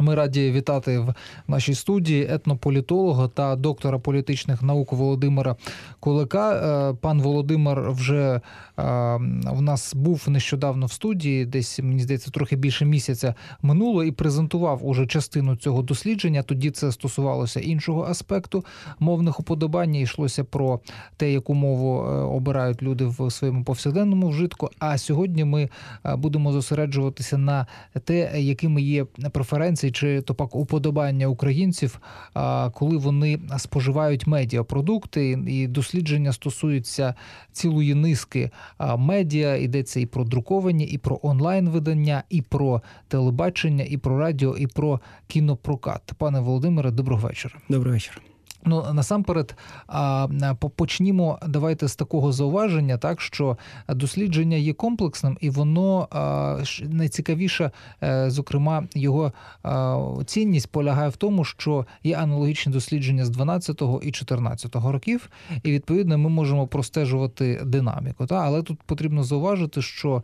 Ми раді вітати в нашій студії етнополітолога та доктора політичних наук Володимира Кулика. Пан Володимир вже в нас був нещодавно в студії, десь, мені здається, трохи більше місяця минуло, і презентував уже частину цього дослідження. Тоді це стосувалося іншого аспекту мовних уподобань. Йшлося про те, яку мову обирають люди в своєму повсякденному вжитку. А сьогодні ми будемо зосереджуватися на те, якими є преференції чи то пак уподобання українців, коли вони споживають медіапродукти. І дослідження стосуються цілої низки медіа. Йдеться і про друковані, і про онлайн-видання, і про телебачення, і про радіо, і про кінопрокат. Пане Володимире, доброго вечора. Доброго вечора. Ну, насамперед, почнімо, давайте з такого зауваження, так, що дослідження є комплексним, і воно найцікавіше, зокрема, його цінність полягає в тому, що є аналогічні дослідження з 12-го і 14-го років, і, відповідно, ми можемо простежувати динаміку. Так? Але тут потрібно зауважити, що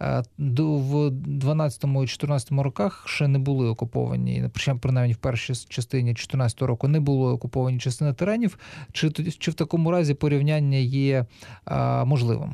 в 12-му і 14-му роках ще не були окуповані, принаймні в першій частині 14-го року не були окуповані частини теренів, чи в такому разі порівняння є можливим?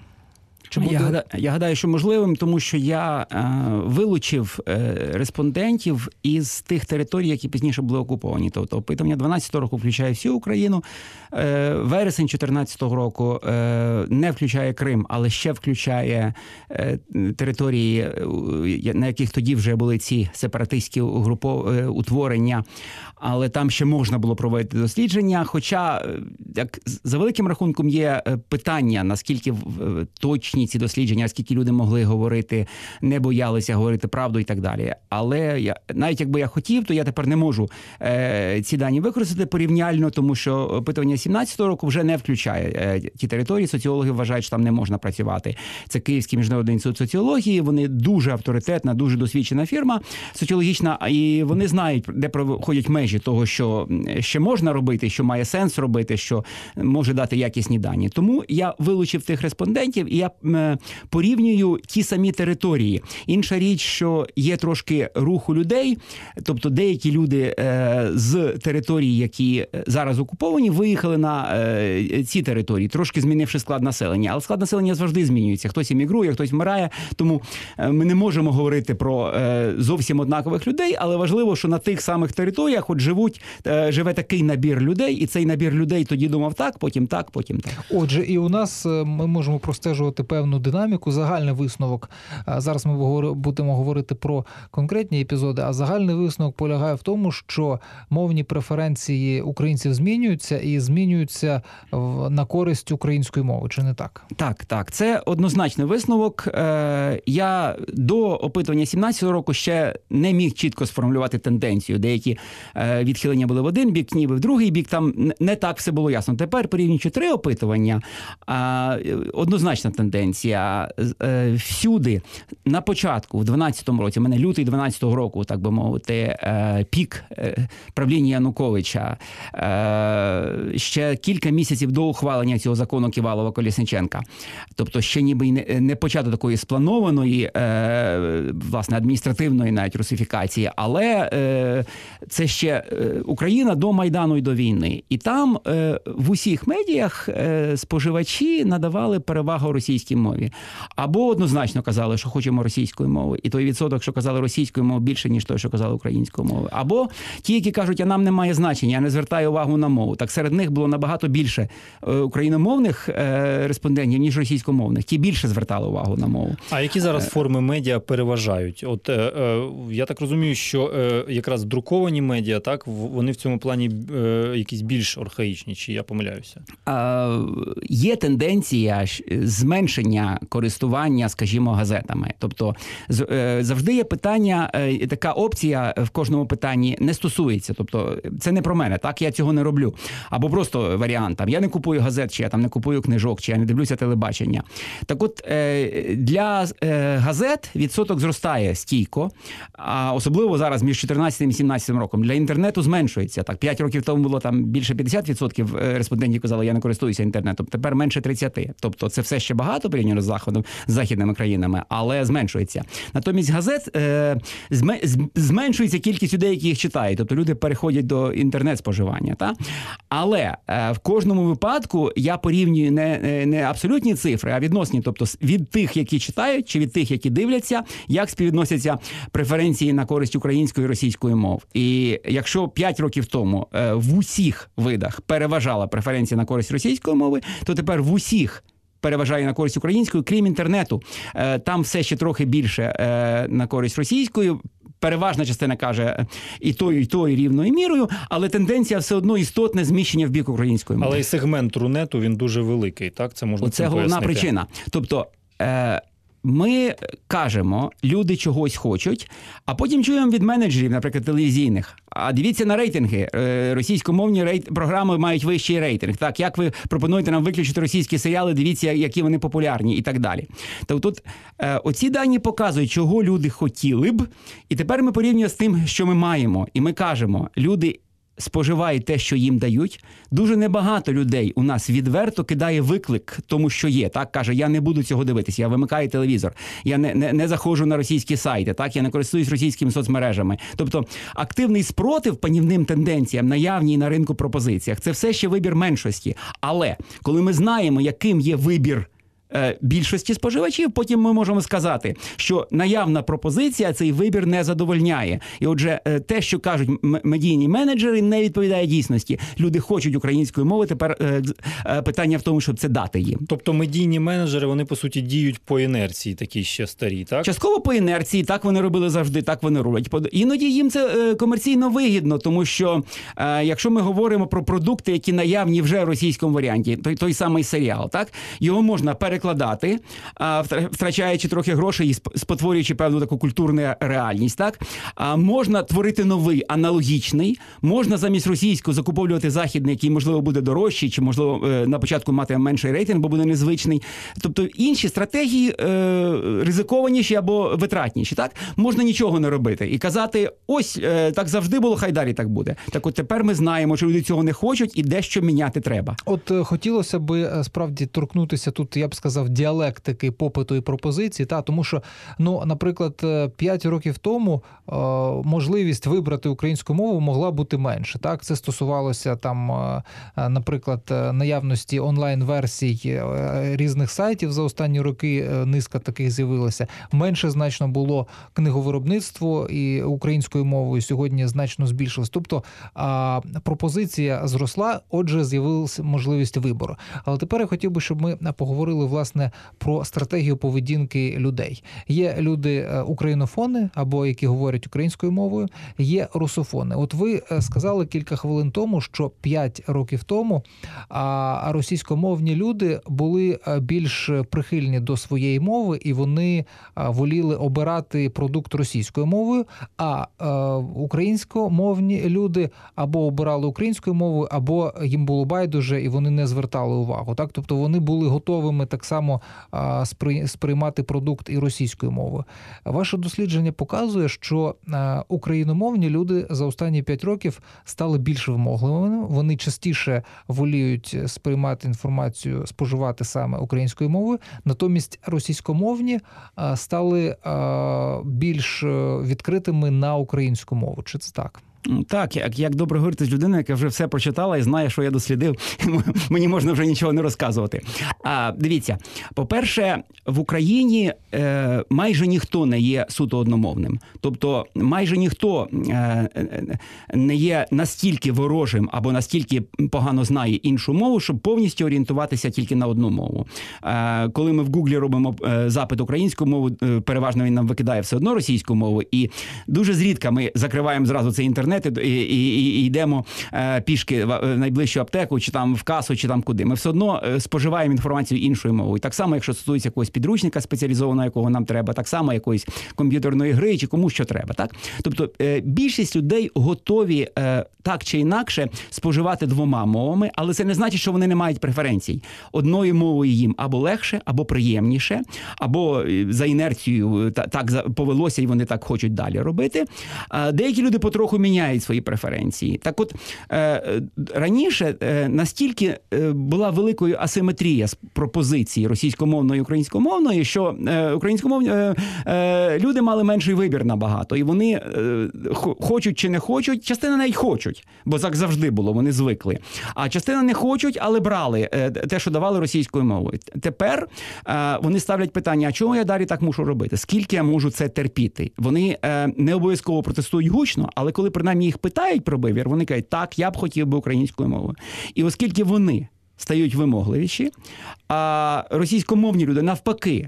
Я гадаю, що можливим, тому що я вилучив респондентів із тих територій, які пізніше були окуповані. Тобто опитування 12-го року включає всю Україну, вересень 14-го року не включає Крим, але ще включає території, на яких тоді вже були ці сепаратистські утворення, але там ще можна було проводити дослідження, хоча, як за великим рахунком, є питання, наскільки точні ці дослідження, скільки люди могли говорити, не боялися говорити правду і так далі. Але навіть якби я хотів, то я тепер не можу ці дані використати порівняльно, тому що опитування 17-го року вже не включає ті території. Соціологи вважають, що там не можна працювати. Це Київський міжнародний інститут соціології, вони дуже авторитетна, дуже досвідчена фірма соціологічна, і вони знають, де проходять межі того, що ще можна робити, що має сенс робити, що може дати якісні дані. Тому я вилучив тих респондентів, і я порівнюю ті самі території. Інша річ, що є трошки руху людей, тобто деякі люди з територій, які зараз окуповані, виїхали на ці території, трошки змінивши склад населення. Але склад населення завжди змінюється. Хтось емігрує, хтось вмирає, тому ми не можемо говорити про зовсім однакових людей, але важливо, що на тих самих територіях от живе такий набір людей, і цей набір людей тоді думав так, потім так, потім так. Отже, і у нас ми можемо простежувати певну динаміку, загальний висновок. Зараз ми будемо говорити про конкретні епізоди, а загальний висновок полягає в тому, що мовні преференції українців змінюються і змінюються на користь української мови, чи не так? Так. Це однозначний висновок. Я до опитування 17-го року ще не міг чітко сформулювати тенденцію. Деякі відхилення були в один бік, ніби в другий бік. Там не так все було ясно. Тепер, порівнюючи 3 опитування, однозначна тенденція. Всюди, на початку, в 12-му році, в мене лютий 12-го року, так би мовити, пік правління Януковича, ще кілька місяців до ухвалення цього закону Ківалова-Колесніченка. Тобто ще ніби не почато такої спланованої, власне, адміністративної навіть русифікації, але це ще Україна до Майдану і до війни. І там в усіх медіях споживачі надавали перевагу російській мові. Або однозначно казали, що хочемо російської мови, і той відсоток, що казали російською мовою, більше, ніж той, що казали українською мовою. Або ті, які кажуть, а нам немає значення, я не звертаю увагу на мову. Так серед них було набагато більше україномовних респондентів, ніж російськомовних. Ті більше звертали увагу на мову. А які зараз форми медіа переважають? От я так розумію, що якраз друковані медіа, так, вони в цьому плані якісь більш архаїчні, чи я помиляюся? Є тенденція зменшення користування, скажімо, газетами. Тобто завжди є питання, така опція в кожному питанні не стосується. Тобто це не про мене, так, я цього не роблю. Або просто варіант, там, я не купую газет, чи я там не купую книжок, чи я не дивлюся телебачення. Так от, для газет відсоток зростає стійко, а особливо зараз між 14 і 17 роком. Для інтернету зменшується. Так, 5 років тому було там більше 50% респондентів казали, я не користуюся інтернетом, тепер менше 30%. Тобто це все ще багато, порівняно з західними країнами, але зменшується. Натомість газет зменшується кількість людей, які їх читають, тобто люди переходять до інтернет-споживання. Та? Але в кожному випадку я порівнюю не абсолютні цифри, а відносні, тобто від тих, які читають, чи від тих, які дивляться, як співвідносяться преференції на користь української і російської мов. І якщо 5 років тому в усіх видах переважала преференція на користь російської мови, то тепер в усіх переважає на користь української, крім інтернету. Там все ще трохи більше на користь російської. Переважна частина каже і тою рівною мірою, але тенденція все одно істотне зміщення в бік української мови. Але і сегмент Рунету, він дуже великий, так? Це можна Оце головна пояснити. причина. Тобто ми кажемо, люди чогось хочуть, а потім чуємо від менеджерів, наприклад, телевізійних. А дивіться на рейтинги. Російськомовні програми мають вищий рейтинг. Так, як ви пропонуєте нам виключити російські серіали, дивіться, які вони популярні і так далі. Тобто тут оці дані показують, чого люди хотіли б, і тепер ми порівнюємо з тим, що ми маємо. І ми кажемо, люди споживають те, що їм дають. Дуже небагато людей у нас відверто кидає виклик тому, що є. Так, каже, я не буду цього дивитися, я вимикаю телевізор, я не заходжу на російські сайти, так, я не користуюсь російськими соцмережами. Тобто активний спротив панівним тенденціям, наявній на ринку пропозиціях, це все ще вибір меншості. Але коли ми знаємо, яким є вибір більшості споживачів, потім ми можемо сказати, що наявна пропозиція цей вибір не задовольняє. І отже, те, що кажуть медійні менеджери, не відповідає дійсності. Люди хочуть української мови, тепер питання в тому, щоб це дати їм. Тобто медійні менеджери, вони, по суті, діють по інерції, такі ще старі, так? Частково по інерції, так вони робили завжди, так вони роблять. Іноді їм це комерційно вигідно, тому що якщо ми говоримо про продукти, які наявні вже в російському варіанті, той самий серіал, так, його можна перекладати, втрачаючи трохи грошей і спотворюючи певну таку культурну реальність, так? Можна творити новий, аналогічний, можна замість російського закуповувати західний, який, можливо, буде дорожчий, чи, можливо, на початку мати менший рейтинг, бо буде незвичний. Тобто інші стратегії ризикованіші або витратніші, так? Можна нічого не робити і казати, ось, так завжди було, хай далі так буде. Так от тепер ми знаємо, що люди цього не хочуть і дещо міняти треба. От хотілося би справді торкнутися тут, я б сказав, діалектики попиту і пропозиції, тому що, наприклад, 5 років тому можливість вибрати українську мову могла бути менше. Так? Це стосувалося там, наприклад, наявності онлайн-версій різних сайтів за останні роки, низка таких з'явилася. Менше значно було книговиробництво і українською мовою сьогодні значно збільшилось. Тобто пропозиція зросла, отже, з'явилася можливість вибору. Але тепер я хотів би, щоб ми поговорили, власне, про стратегію поведінки людей. Є люди українофони, або які говорять українською мовою, є русофони. От ви сказали кілька хвилин тому, що 5 років тому російськомовні люди були більш прихильні до своєї мови, і вони воліли обирати продукт російською мовою, а українськомовні люди або обирали українською мовою, або їм було байдуже, і вони не звертали увагу. Так? Тобто вони були готовими так само сприймати продукт і російською мовою. Ваше дослідження показує, що україномовні люди за останні 5 років стали більш вимогливими, вони частіше воліють сприймати інформацію, споживати саме українською мовою, натомість російськомовні стали більш відкритими на українську мову. Чи це так? Так, як добре говорити з людиною, яка вже все прочитала і знає, що я дослідив, мені можна вже нічого не розказувати. Дивіться, по-перше, в Україні майже ніхто не є суто одномовним. Тобто майже ніхто не є настільки ворожим або настільки погано знає іншу мову, щоб повністю орієнтуватися тільки на одну мову. Коли ми в Гуглі робимо запит українську мову, переважно він нам викидає все одно російську мову, і дуже зрідка ми закриваємо зразу цей інтернет і йдемо пішки в найближчу аптеку, чи там в касу, чи там куди. Ми все одно споживаємо інформацію іншою мовою. Так само, якщо стосується якогось підручника спеціалізованого, якого нам треба, так само якоїсь комп'ютерної гри, чи кому що треба. Так? Тобто більшість людей готові так чи інакше споживати 2 мовами, але це не значить, що вони не мають преференцій. Одною мовою їм або легше, або приємніше, або за інерцією так повелося, і вони так хочуть далі робити. Деякі люди потроху міняють міняють свої преференції. Так от, раніше настільки була великою асиметрія з пропозиції російськомовної і українськомовної, що українськомовні люди мали менший вибір набагато. І вони хочуть чи не хочуть, частина навіть хочуть, бо так завжди було, вони звикли. А частина не хочуть, але брали те, що давали російською мовою. Тепер вони ставлять питання, а чому я далі так мушу робити? Скільки я можу це терпіти? Вони не обов'язково протестують гучно, але коли принаймні їх питають про вибір, вони кажуть, так, я б хотів би українською мовою. І оскільки вони стають вимогливіші, а російськомовні люди навпаки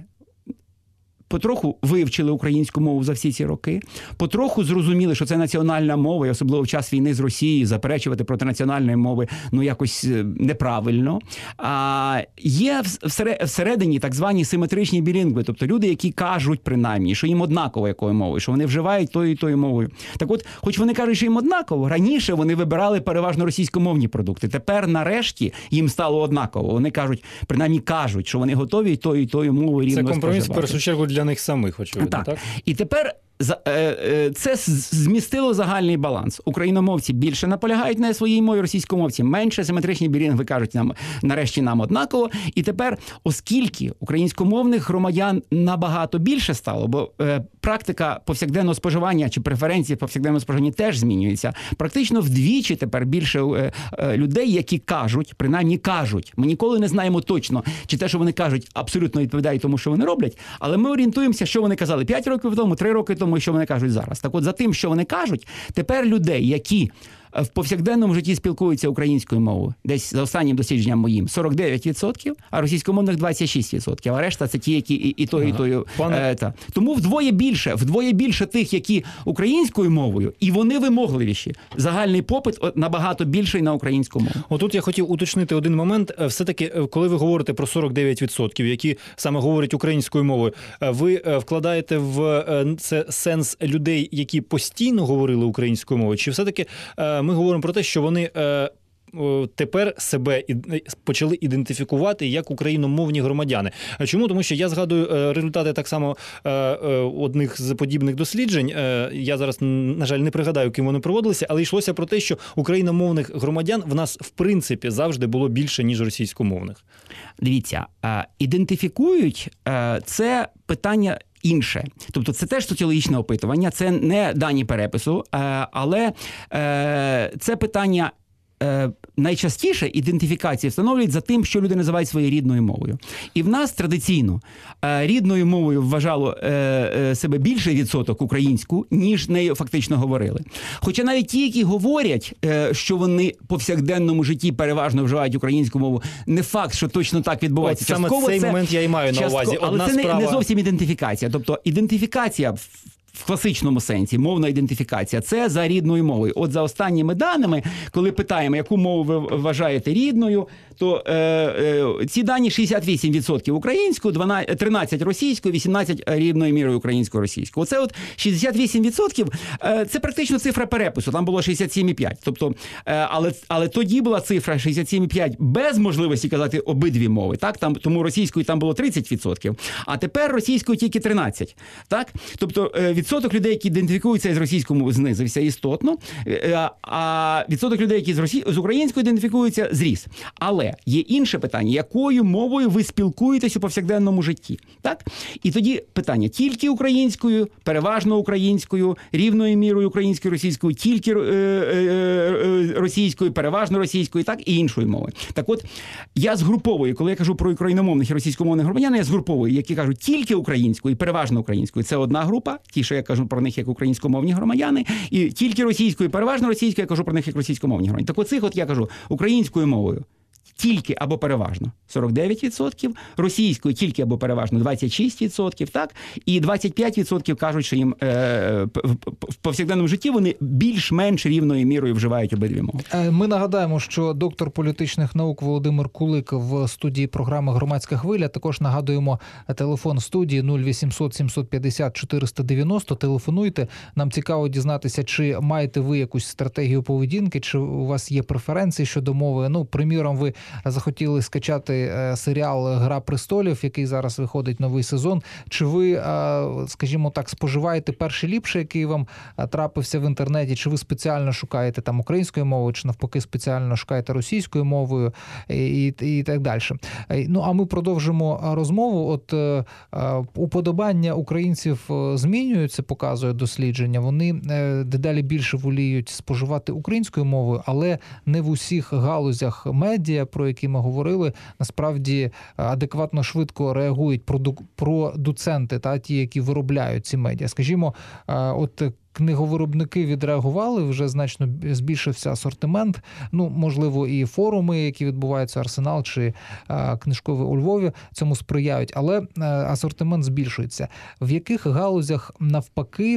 потроху вивчили українську мову за всі ці роки, потроху зрозуміли, що це національна мова, і особливо в час війни з Росією заперечувати проти національної мови, якось неправильно. А є всередині так звані симетричні білінгви, тобто люди, які кажуть принаймні, що їм однаково якою мовою, що вони вживають тою і тою мовою. Так от, хоч вони кажуть, що їм однаково, раніше вони вибирали переважно російськомовні продукти. Тепер, нарешті, їм стало однаково. Вони кажуть, принаймні кажуть, що вони готові тою і тою мовою рівно споживати. Це компроміс, в першу чергу, для них самих, очевидно, так? І тепер це змістило загальний баланс. Україномовці більше наполягають на своїй мові, російськомовці менше, симетричні білінгви кажуть нам, нарешті нам однаково. І тепер, оскільки українськомовних громадян набагато більше стало, бо практика повсякденного споживання чи преференції повсякденного споживання теж змінюється, практично вдвічі тепер більше людей, які кажуть, принаймні кажуть, ми ніколи не знаємо точно, чи те, що вони кажуть, абсолютно відповідає тому, що вони роблять, але ми орієнтуємося, що вони казали 5 років тому, 3 роки тому, і що вони кажуть зараз. Так от за тим, що вони кажуть, тепер людей, які в повсякденному житті спілкуються українською мовою, десь за останнім дослідженням моїм, 49%, а російськомовних 26%, а решта це ті, які і тою. Тому вдвоє більше тих, які українською мовою, і вони вимогливіші. Загальний попит набагато більший на українську мову. Отут я хотів уточнити один момент. Все-таки, коли ви говорите про 49%, які саме говорять українською мовою, ви вкладаєте в це сенс людей, які постійно говорили українською мовою, чи все-таки ми говоримо про те, що вони тепер себе почали ідентифікувати як україномовні громадяни. Чому? Тому що я згадую результати так само одних з подібних досліджень. Я зараз, на жаль, не пригадаю, ким вони проводилися, але йшлося про те, що україномовних громадян в нас, в принципі, завжди було більше, ніж російськомовних. Дивіться, ідентифікують це питання інше. Тобто це теж соціологічне опитування, це не дані перепису, але це питання найчастіше ідентифікації встановлюють за тим, що люди називають своєю рідною мовою. І в нас традиційно рідною мовою вважало себе більший відсоток українську, ніж нею фактично говорили. Хоча навіть ті, які говорять, що вони в повсякденному житті переважно вживають українську мову, не факт, що точно так відбувається. Саме цей момент я і маю на увазі. Але це не зовсім ідентифікація. Тобто ідентифікація в класичному сенсі, мовна ідентифікація, це за рідною мовою. От за останніми даними, коли питаємо, яку мову ви вважаєте рідною, то ці дані 68% українською, 13% російською, 18% рівною мірою українсько-російською. Оце от 68% це практично цифра перепису, там було 67,5. Тобто, але тоді була цифра 67,5 без можливості казати обидві мови. Так? Тому російською там було 30%, а тепер російською тільки 13%. Так? Тобто, відсоток людей, які ідентифікуються з російською мовою, знизився істотно, а відсоток людей, які з українською ідентифікуються, зріс. Але є інше питання, якою мовою ви спілкуєтесь у повсякденному житті. Так? І тоді питання, тільки українською, переважно українською, рівною мірою українською, російською, тільки російською, переважно російською, так, і іншою мовою. Так от, я згруповую, коли я кажу про україномовних і російськомовних громадян, я згруповую, які кажуть тільки українською і переважно українською. Це одна група, ті, що я кажу про них як українськомовні громадяни, і тільки російською, переважно російською, я кажу про них як російськомовні громадяни. Так оцих от я кажу українською мовою тільки або переважно 49%, російською тільки або переважно 26%, так? І 25% кажуть, що їм в повсякденному житті вони більш-менш рівною мірою вживають обидві мови. Ми нагадаємо, що доктор політичних наук Володимир Кулик в студії програми «Громадська хвиля». Також нагадуємо телефон студії 0800 750 490. Телефонуйте. Нам цікаво дізнатися, чи маєте ви якусь стратегію поведінки, чи у вас є преференції щодо мови. Ну, приміром, ви захотіли скачати серіал «Гра престолів», який зараз виходить новий сезон. Чи ви, скажімо так, споживаєте перший ліпший, який вам трапився в інтернеті, чи ви спеціально шукаєте там українською мовою, чи навпаки спеціально шукаєте російською мовою і так далі. Ну, а ми продовжимо розмову. От уподобання українців змінюються, показує дослідження. Вони дедалі більше воліють споживати українською мовою, але не в усіх галузях медіа, про які ми говорили, насправді адекватно швидко реагують продуценти, та ті, які виробляють ці медіа. Скажімо, от книговиробники відреагували, вже значно збільшився асортимент. Ну, можливо, і форуми, які відбуваються, Арсенал чи книжковий у Львові, цьому сприяють, але асортимент збільшується. В яких галузях навпаки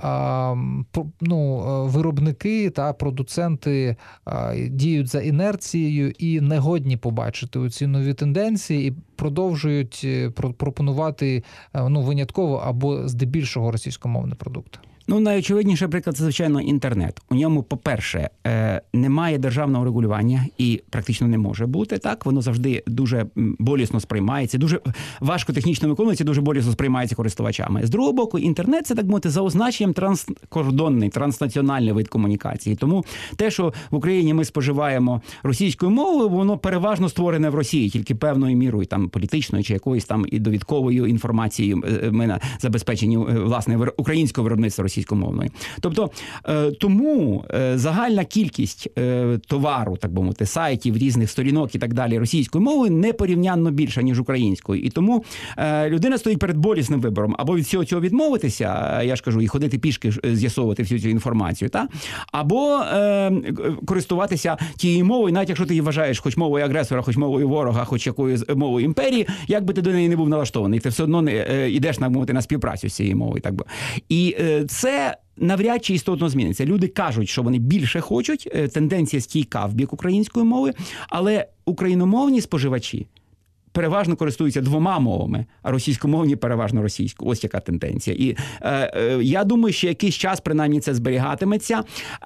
виробники та продуценти діють за інерцією і не годні побачити ці нові тенденції і продовжують пропонувати винятково або здебільшого російськомовний продукт? Ну, найочевидніший приклад – це, звичайно, інтернет. У ньому, по-перше, немає державного регулювання і практично не може бути, так? Воно завжди дуже болісно сприймається, дуже важко технічно виконується, дуже болісно сприймається користувачами. З другого боку, інтернет – це, так мовити, за означенням транскордонний, транснаціональний вид комунікації. Тому те, що в Україні ми споживаємо російською мовою, воно переважно створене в Росії, тільки певною мірою, там, політичною чи якоюсь там і довідковою інформацією ми забезпечені, власне, українського виробництва російськомовної. Тобто, тому загальна кількість товару, так би мовити, сайтів, різних сторінок і так далі російською мовою непорівнянно більша, ніж українською. І тому людина стоїть перед болісним вибором. Або від всього цього відмовитися, я ж кажу, і ходити пішки, з'ясовувати всю цю інформацію, та? Або користуватися тією мовою, навіть якщо ти її вважаєш хоч мовою агресора, хоч мовою ворога, хоч якоюсь мовою імперії, як би ти до неї не був налаштований, ти все одно не йдеш, так мовити, на співпрацю з цією мовою. Так би. І це навряд чи істотно зміниться. Люди кажуть, що вони більше хочуть, тенденція стійка в бік української мови, але україномовні споживачі переважно користуються двома мовами, а російськомовні переважно російською. Ось яка тенденція. І я думаю, що якийсь час принаймні це зберігатиметься.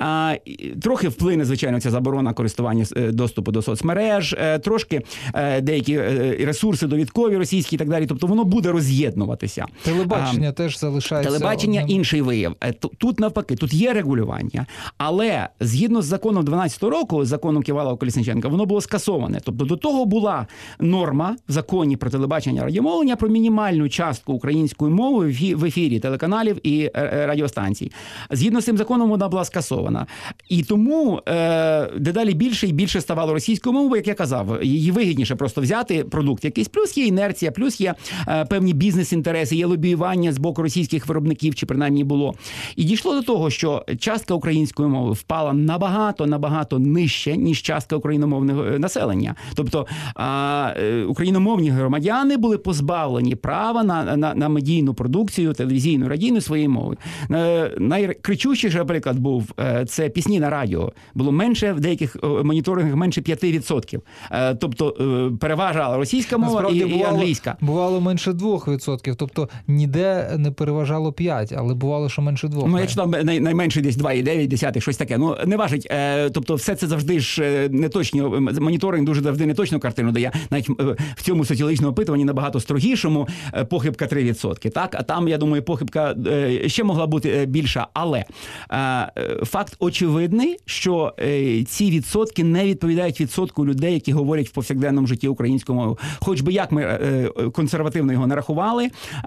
Трохи вплине, звичайно, ця заборона користування доступу до соцмереж, трошки деякі ресурси довідкові російські і так далі. Тобто воно буде роз'єднуватися. Телебачення теж залишається. Телебачення інший вияв. Тут навпаки, тут є регулювання, але згідно з законом 12-го року, законом Ківалова-Колесніченка, воно було скасоване. Тобто до того була норма в законі про телебачення, радіомовлення про мінімальну частку української мови в ефірі телеканалів і радіостанцій. Згідно з цим законом вона була скасована. І тому дедалі більше і більше ставало російською мовою, як я казав. Її вигідніше просто взяти продукт якийсь. Плюс є інерція, плюс є певні бізнес-інтереси, є лобіювання з боку російських виробників, чи принаймні було. І дійшло до того, що частка української мови впала набагато нижче, ніж частка україномовного населення. Тобто україномовні громадяни були позбавлені права на медійну продукцію, телевізійну, радійну своєї мови. Найкричущіший приклад був це пісні на радіо. Було менше, в деяких моніторингах менше 5%. Тобто переважала російська мова і англійська. Бувало менше 2%. Тобто ніде не переважало 5%, але бувало, що менше 2%. Ну, я читав найменше десь 2,9, щось таке. Ну, не важить. Тобто все це завжди ж неточні. Моніторинг дуже завжди неточну картину дає. Навіть в цьому соціологічному опитуванні набагато строгішому похибка 3%. Так? А там, я думаю, похибка ще могла бути більша. Але факт очевидний, що ці відсотки не відповідають відсотку людей, які говорять в повсякденному житті українською мовою. Хоч би як ми консервативно його не рахували,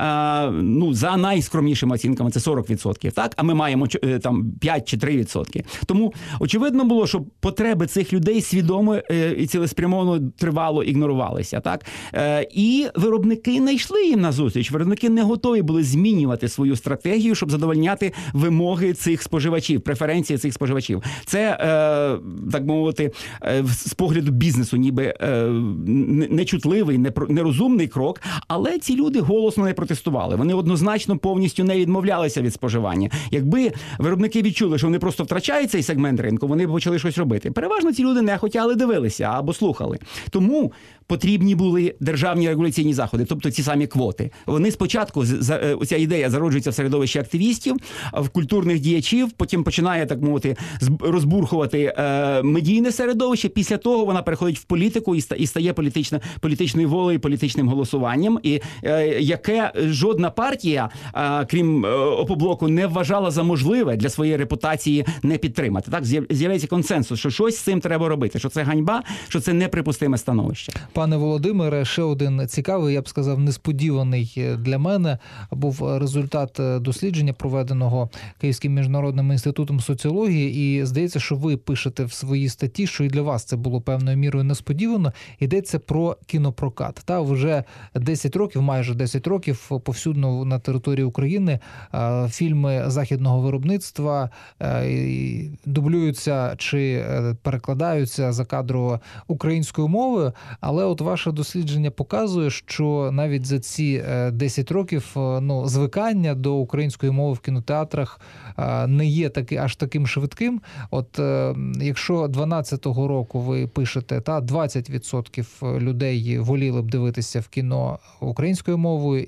за найскромнішими оцінками це 40%. Так? А ми маємо там 5 чи 3%. Тому очевидно було, що потреби цих людей свідомо і цілеспрямовано тривало ігнорувалися. Так? І виробники не йшли їм на зустріч. Виробники не готові були змінювати свою стратегію, щоб задовольняти вимоги цих споживачів, преференції цих споживачів. Це, так мовити, з погляду бізнесу ніби нечутливий, нерозумний крок, але ці люди голосно не протестували. Вони однозначно повністю не відмовлялися від споживання. Якби виробники відчули, що вони просто втрачають цей сегмент ринку, вони б почали щось робити. Переважно ці люди не хотіли, дивилися або слухали. Тому потрібні були були державні регуляційні заходи, тобто ці самі квоти. Вони спочатку, ця ідея зароджується в середовищі активістів, в культурних діячів, потім починає, так мовити, розбурхувати медійне середовище, після того вона переходить в політику і стає політичною волею, політичним голосуванням, і яке жодна партія, крім Опоблоку, не вважала за можливе для своєї репутації не підтримати. Так, з'являється консенсус, що щось з цим треба робити, що це ганьба, що це неприпустиме становище. Пане Володимире, ще один цікавий, я б сказав, несподіваний для мене був результат дослідження, проведеного Київським міжнародним інститутом соціології, і здається, що ви пишете в своїй статті, що і для вас це було певною мірою несподівано. Йдеться про кінопрокат. Та вже 10 років, майже 10 років повсюдно на території України фільми західного виробництва дублюються чи перекладаються закадрово українською мовою, але от ваше дослідження показує, що навіть за ці 10 років звикання до української мови в кінотеатрах не є аж таким швидким. От якщо 12-го року ви пишете, 20% людей воліли б дивитися в кіно українською мовою,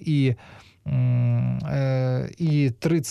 і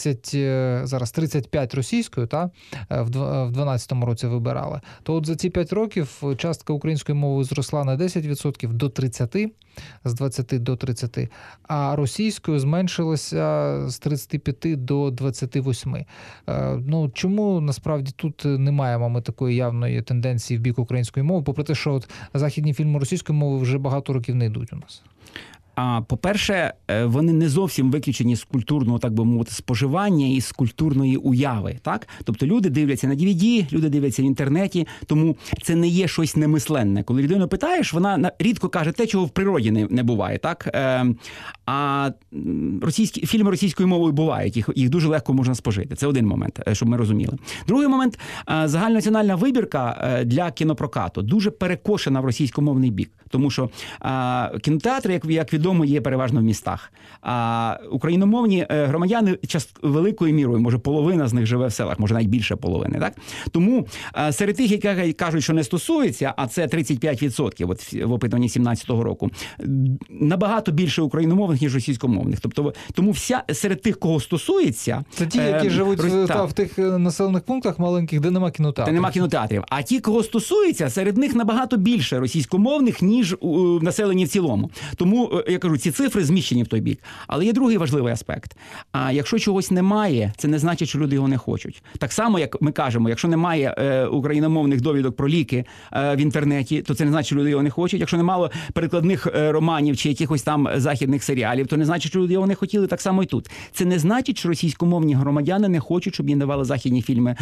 35 російською, в 12-му році вибирали, то от за ці 5 років частка української мови зросла на 10% до 30%, з 20 до 30, а російською зменшилася з 35 до 28. Чому насправді тут не маємо ми такої явної тенденції в бік української мови, попри те, що от західні фільми російської мови вже багато років не йдуть у нас? По-перше, вони не зовсім виключені з культурного, так би мовити, споживання і з культурної уяви. Так? Тобто люди дивляться на DVD, люди дивляться в інтернеті, тому це не є щось немисленне. Коли людину питаєш, вона рідко каже те, чого в природі не буває. Так? А фільми російською мовою бувають, їх дуже легко можна спожити. Це один момент, щоб ми розуміли. Другий момент – загальнонаціональна вибірка для кінопрокату дуже перекошена в російськомовний бік. Тому що кінотеатри, як відомо, є переважно в містах. А україномовні громадяни великою мірою, може половина з них живе в селах, може навіть більше половини. Так? Тому серед тих, які кажуть, що не стосується, а це 35% от в опитуванні 17-го року, набагато більше україномовних, ніж російськомовних. Тобто, тому серед тих, кого стосується... Це ті, які живуть в тих населених пунктах маленьких, де нема кінотеатрів. Де нема кінотеатрів. А ті, кого стосується, серед них набагато більше російськомовних, ніж у населенні в цілому. Тому, я кажу, ці цифри зміщені в той бік. Але є другий важливий аспект. А якщо чогось немає, це не значить, що люди його не хочуть. Так само, як ми кажемо, якщо немає україномовних довідок про ліки в інтернеті, то це не значить, що люди його не хочуть. Якщо немало перекладних романів чи якихось там західних серіалів, то не значить, що люди його не хотіли. Так само і тут. Це не значить, що російськомовні громадяни не хочуть, щоб їм давали західні фільми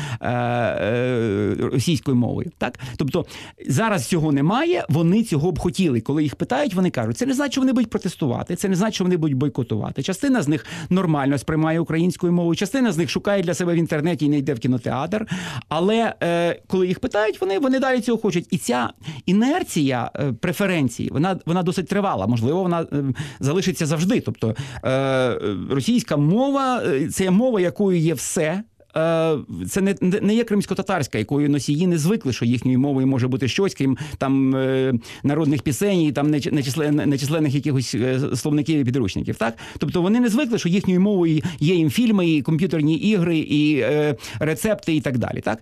російською мовою. Так? Тобто зараз цього немає, вони цього б хотіли. Коли їх питають, вони кажуть, це не значить, що вони будуть протестувати, це не значить, що вони будуть бойкотувати. Частина з них нормально сприймає українською мовою, частина з них шукає для себе в інтернеті і не йде в кінотеатр. Але коли їх питають, вони далі цього хочуть. І ця інерція преференцій, вона досить тривала. Можливо, вона залишиться завжди. Тобто російська мова – це мова, якою є все. Це не є кримсько-татарська, якою носії не звикли, що їхньою мовою може бути щось, крім там народних пісень і там нечисленних якихось словників і підручників. Так? Тобто вони не звикли, що їхньою мовою є їм фільми, і комп'ютерні ігри, і рецепти і так далі. Так?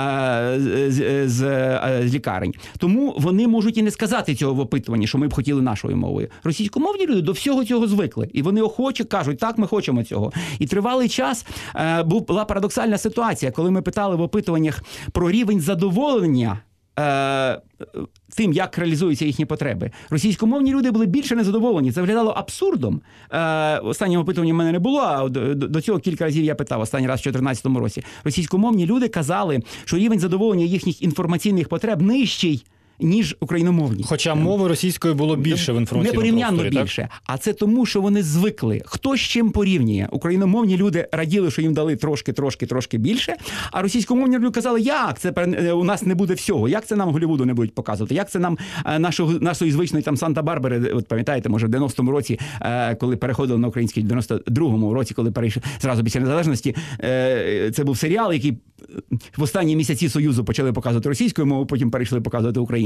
З лікарень. Тому вони можуть і не сказати цього в опитуванні, що ми б хотіли нашою мовою. Російськомовні люди до всього цього звикли. І вони охоче кажуть, так, ми хочемо цього. І тривалий час була парадоксальна ситуація, коли ми питали в опитуваннях про рівень задоволення тим, як реалізуються їхні потреби. Російськомовні люди були більше незадоволені. Це виглядало абсурдом. Останнього опитування в мене не було, а до цього кілька разів я питав, останній раз в 2014 році. Російськомовні люди казали, що рівень задоволення їхніх інформаційних потреб нижчий, ніж україномовні. Хоча мови російської було більше в інформаційному просторі. Непорівнянно більше. Так? А це тому, що вони звикли. Хто з чим порівнює? Україномовні люди раділи, що їм дали трошки більше, а російськомовні люди казали, як це у нас не буде всього, як це нам Голлівуду не будуть показувати, як це нам нашої звичної там Санта-Барбари, от пам'ятаєте, може в 90-му році, коли переходили на український, в 92-му році, коли перейшли зразу після незалежності, це був серіал, який в останні місяці Союзу почали показувати російською мовою, потім перейшли показувати українською.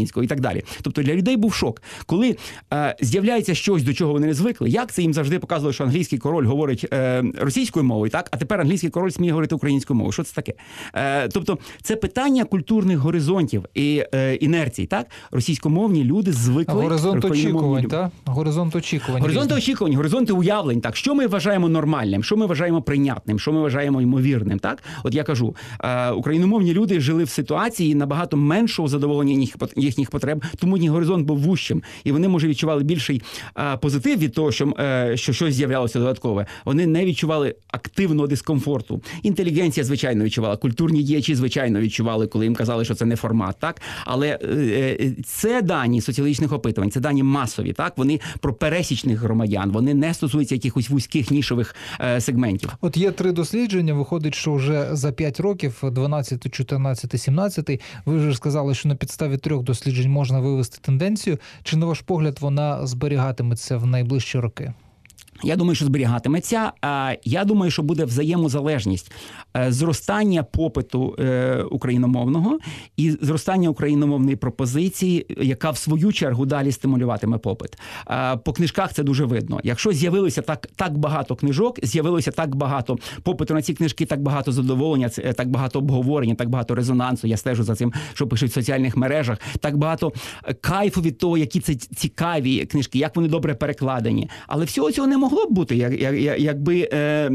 українського і так далі. Тобто для людей був шок. Коли з'являється щось, до чого вони не звикли, як це їм завжди показували, що англійський король говорить російською мовою, так? А тепер англійський король сміє говорити українською мовою. Що це таке? Тобто це питання культурних горизонтів і інерцій, так? Російськомовні люди звикли... Горизонт очікувань, так? Горизонт очікувань. Горизонти очікувань, горизонти уявлень, так? Що ми вважаємо нормальним, що ми вважаємо прийнятним, що ми вважаємо ймовірним, так? От я кажу, україномовні люди жили в ситуації набагато меншого задоволення їхніх потреб, тому їх горизонт був вужчим, і вони, може, відчували більший позитив від того, що щось з'являлося додаткове. Вони не відчували активного дискомфорту. Інтелігенція, звичайно, відчувала, культурні діячі, звичайно, відчували, коли їм казали, що це не формат, так? Але це дані соціологічних опитувань, це дані масові, так? Вони про пересічних громадян, вони не стосуються якихось вузьких нішових сегментів. От є 3 дослідження, виходить, що вже за 5 років, 12, 14, 17, ви вже сказали, що на підставі 3 досліджень можна вивести тенденцію. Чи, на ваш погляд, вона зберігатиметься в найближчі роки? Я думаю, що зберігатиметься. Я думаю, що буде взаємозалежність зростання попиту україномовного і зростання україномовної пропозиції, яка в свою чергу далі стимулюватиме попит. По книжках це дуже видно. Якщо з'явилося так багато книжок, з'явилося так багато попиту на ці книжки, так багато задоволення, так багато обговорення, так багато резонансу, я стежу за цим, що пишуть в соціальних мережах, так багато кайфу від того, які це цікаві книжки, як вони добре перекладені. Але всього цього не могло б бути, якби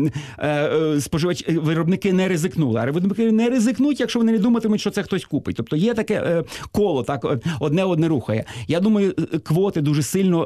виробники не ризикнули. А виробники не ризикнуть, якщо вони не думатимуть, що це хтось купить. Тобто є таке коло, так, одне рухає. Я думаю, квоти дуже сильно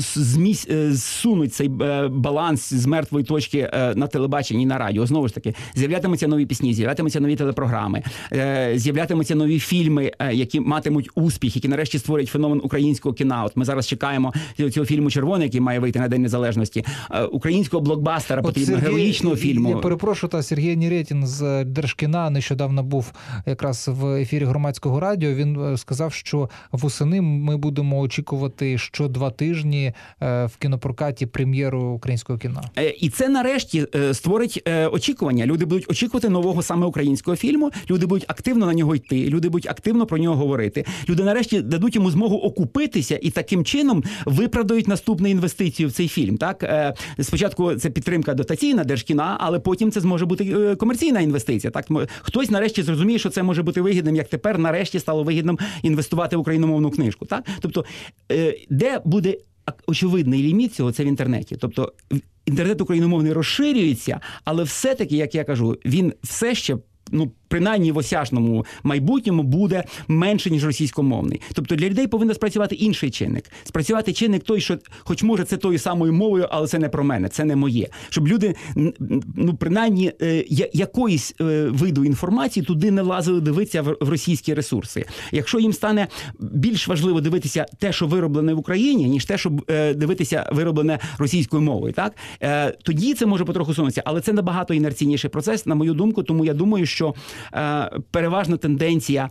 зсунуть цей баланс з мертвої точки на телебаченні і на радіо. Знову ж таки, з'являтимуться нові пісні, з'являтимуться нові телепрограми, з'являтимуться нові фільми, які матимуть успіх, які нарешті створять феномен українського кіна. От ми зараз чекаємо цього фільму «Червоний», який має вийти на День Незалежності. Українського блокбастера, потрібно героїчного фільму. Я перепрошую, Сергій Нєретін з Держкіна нещодавно був якраз в ефірі Громадського радіо. Він сказав, що восени ми будемо очікувати що 2 тижні в кінопрокаті прем'єру українського кіно. І це нарешті створить очікування. Люди будуть очікувати нового саме українського фільму, люди будуть активно на нього йти, люди будуть активно про нього говорити. Люди нарешті дадуть йому змогу окупитися і таким чином виправдають наступну інвестицію в цей фільм. Так? Спочатку це підтримка дотаційна Держкіна, але потім це зможе бути комерційна інвестиція. Так? Хтось нарешті зрозуміє, що це може бути вигідним, як тепер нарешті стало вигідним інвестувати в україномовну книжку. Так? Тобто, де буде очевидний ліміт цього, це в інтернеті. Тобто, інтернет україномовний розширюється, але все-таки, як я кажу, він все ще, принаймні в осяжному майбутньому буде менше, ніж російськомовний. Тобто для людей повинен спрацювати інший чинник. Спрацювати чинник той, що, хоч може це тою самою мовою, але це не про мене, це не моє. Щоб люди, принаймні, якоїсь виду інформації туди не лазили дивитися в російські ресурси. Якщо їм стане більш важливо дивитися те, що вироблене в Україні, ніж те, що дивитися вироблене російською мовою, так? Тоді це може потроху сунутися. Але це набагато інерційніший процес, на мою думку, тому я думаю, що переважна тенденція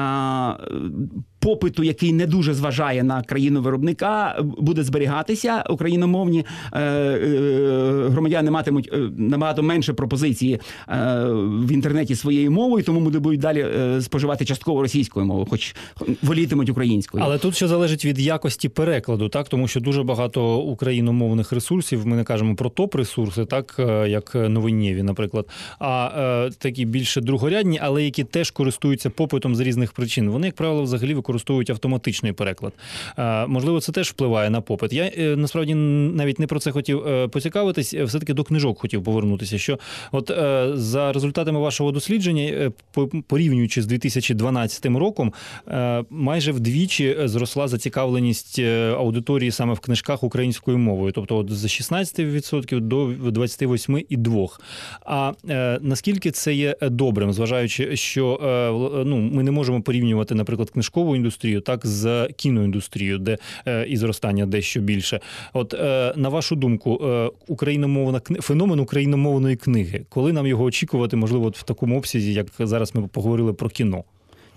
попиту, який не дуже зважає на країну виробника, буде зберігатися. Україномовні громадяни матимуть набагато менше пропозиції в інтернеті своєю мовою, тому вони будуть далі споживати частково російською мовою, хоч волітимуть українською. Але тут ще залежить від якості перекладу, так? Тому що дуже багато україномовних ресурсів, ми не кажемо про топ-ресурси, так, як новиннєві, наприклад, а такі більше другорядні, але які теж користуються попитом з різних причин. Вони, як правило, взагалі використовують автоматичний переклад. Можливо, це теж впливає на попит. Я, насправді, навіть не про це хотів поцікавитись, все-таки до книжок хотів повернутися, що от за результатами вашого дослідження, порівнюючи з 2012 роком, майже вдвічі зросла зацікавленість аудиторії саме в книжках українською мовою, тобто от з 16% до 28,2%. А наскільки це є добрим, зважаючи, що ми не можемо порівнювати, наприклад, книжкову індустрію так з кіноіндустрією, де і зростання дещо більше. От на вашу думку, феномен україномовної книги, коли нам його очікувати, можливо, в такому обсязі, як зараз ми поговорили про кіно?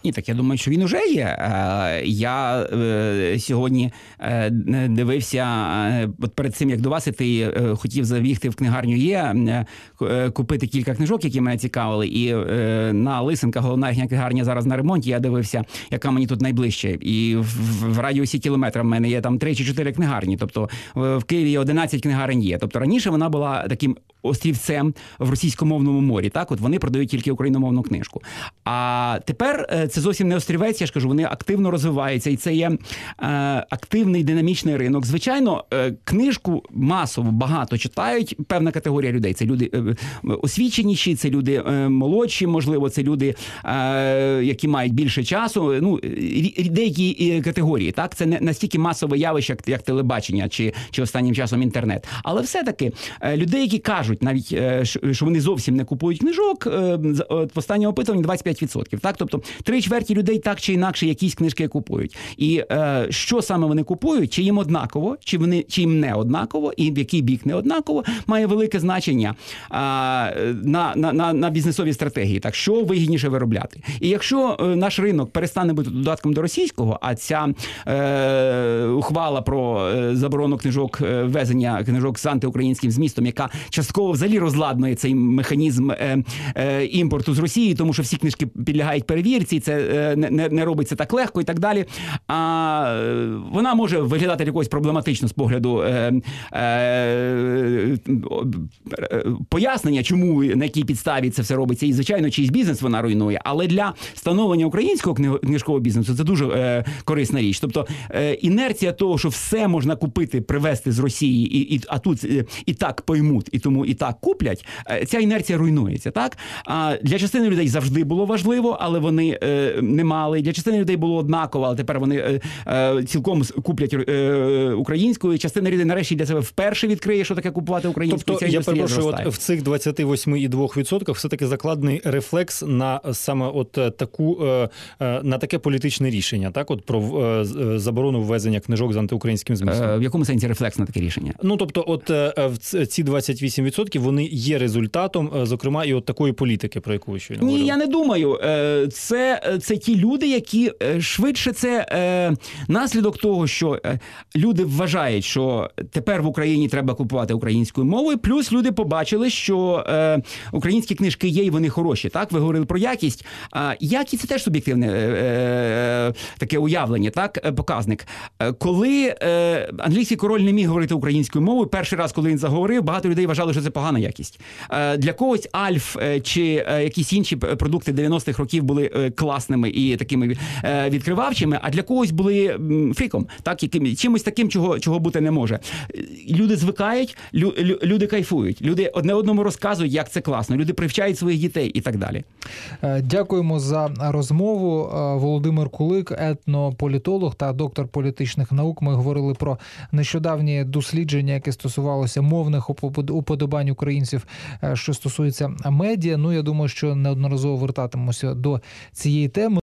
Ні, так я думаю, що він уже є. Я сьогодні дивився, от перед цим, як до вас іти, хотів забігти в книгарню «Є», купити кілька книжок, які мене цікавили, і на Лисенка, головна їхня книгарня, зараз на ремонті, я дивився, яка мені тут найближче. І в радіусі кілометра в мене є там 3 чи 4 книгарні, тобто в Києві 11 книгарень є. Тобто раніше вона була таким острівцем в російськомовному морі, так, от вони продають тільки україномовну книжку. А тепер це зовсім не острівець, я ж кажу, вони активно розвиваються, і це є активний динамічний ринок. Звичайно, книжку масово багато читають певна категорія людей. Це люди освіченіші, це люди молодші, можливо, це люди, які мають більше часу. Ну, деякі категорії, так, це не настільки масове явище, як телебачення чи останнім часом інтернет. Але все-таки людей, які кажуть навіть, що вони зовсім не купують книжок, в останньому опитуванні 25%. Так? Тобто 3/4 людей так чи інакше якісь книжки купують. І що саме вони купують, чи їм однаково, чи їм не однаково, і в який бік не однаково, має велике значення на бізнесовій стратегії. Так, що вигідніше виробляти. І якщо наш ринок перестане бути додатком до російського, а ця ухвала про заборону книжок, ввезення книжок з антиукраїнським змістом, яка частково взагалі розладнує цей механізм імпорту з Росії, тому що всі книжки підлягають перевірці, це не робиться так легко і так далі. Вона може виглядати якось проблематично з погляду пояснення, чому, на якій підставі це все робиться. І, звичайно, чийсь бізнес вона руйнує. Але для становлення українського книжкового бізнесу це дуже корисна річ. Тобто інерція того, що все можна купити, привезти з Росії, а тут і так поймуть, і тому і так куплять, ця інерція руйнується. Так? Для частини людей завжди було важливо, але вони не мали. Для частини людей було однаково, але тепер вони цілком куплять українською. Частина людей нарешті для себе вперше відкриє, що таке купувати українською. Тобто, я перепрошую, от в цих 28,2% все-таки закладений рефлекс на саме от таку, на таке політичне рішення, так? От про заборону ввезення книжок з антиукраїнським змістом. В якому сенсі рефлекс на таке рішення? Ну, тобто, от ці 28% вони є результатом, зокрема, і от такої політики, про яку ви щойно говорили. Ні, я не думаю. Це ті люди, які швидше це наслідок того, що люди вважають, що тепер в Україні треба купувати українською мовою, плюс люди побачили, що українські книжки є і вони хороші. Так, ви говорили про якість. Якість – це теж суб'єктивне таке уявлення, так, показник. Коли англійський король не міг говорити українською мовою, перший раз, коли він заговорив, багато людей вважали, що це погана якість. Для когось Альф чи якісь інші продукти 90-х років були класними і такими відкривавчими, а для когось були фріком, так, чимось таким, чого бути не може. Люди звикають, люди кайфують, люди одне одному розказують, як це класно, люди привчають своїх дітей і так далі. Дякуємо за розмову. Володимир Кулик, етнополітолог та доктор політичних наук. Ми говорили про нещодавні дослідження, яке стосувалося мовних уподобань українців, що стосується медіа. Ну, я думаю, що неодноразово вертатимемося до цієї теми.